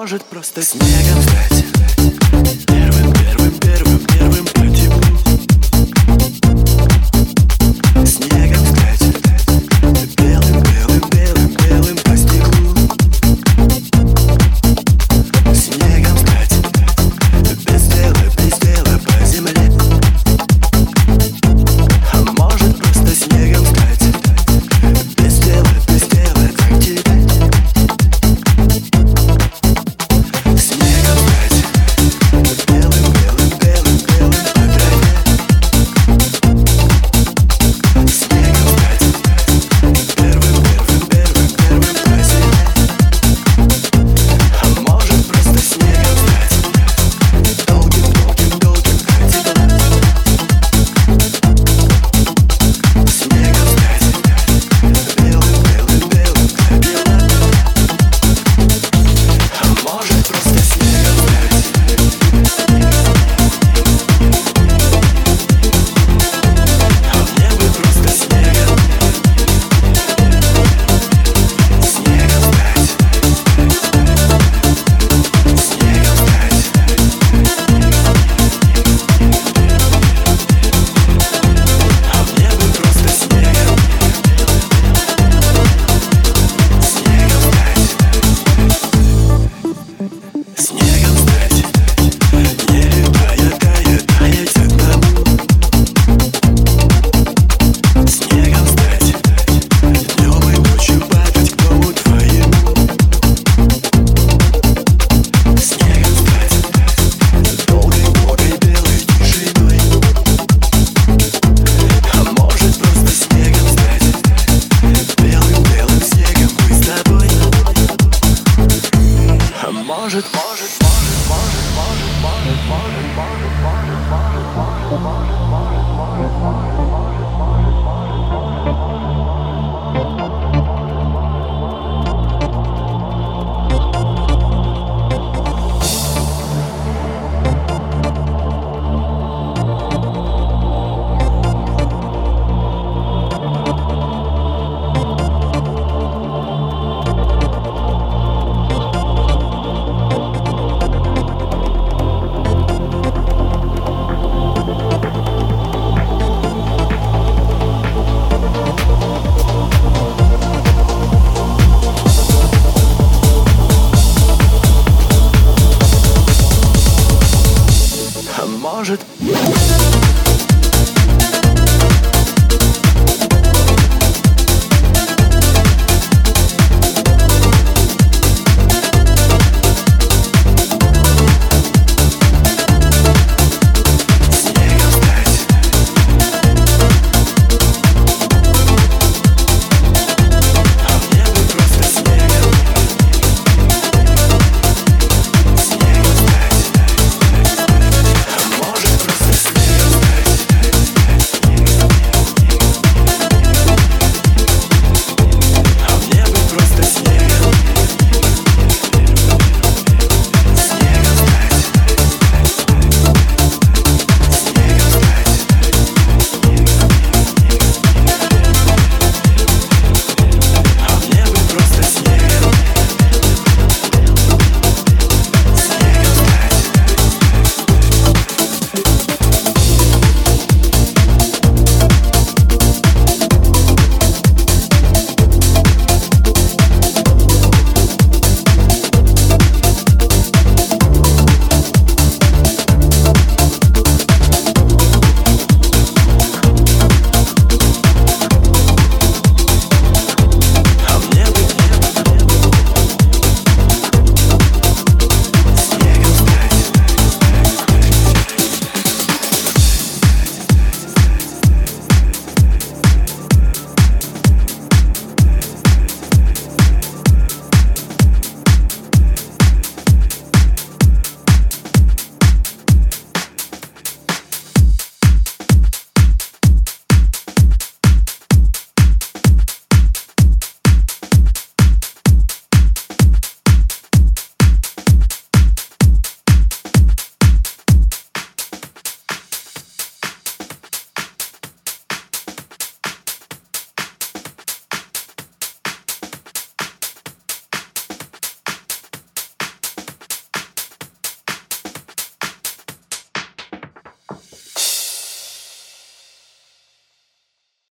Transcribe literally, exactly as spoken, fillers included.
может просто снегом стать. Первым, первым, первым, первым по теплу. Снегом стать. Белым, белым, белым, белым по стеклу. Снегом стать. Без дела, без дела по земле. А может просто снегом стать. Без дела, без дела, как тебе. Снегом стать. Белым, белым, белым, белым по траве. Снегом стать. Первым, первым, первым, первым по земле. А может просто снегом стать. Долгим, долгим, долгим по теплу. Снегом стать. Белым, белым, белым по белу. А может просто снегом стать. А мне бы просто снегом. Снегом стать. Снегом стать. А мне бы просто снегом. Снегом стать. Снегом стать. Не летая, тая, таять одному. Снегом стать. Днем и ночью падать к дому твоему. Снегом стать. Долгой, долгой белой тишиной. А может просто снегом стать. Белым, белым снегом мы с тобой. А может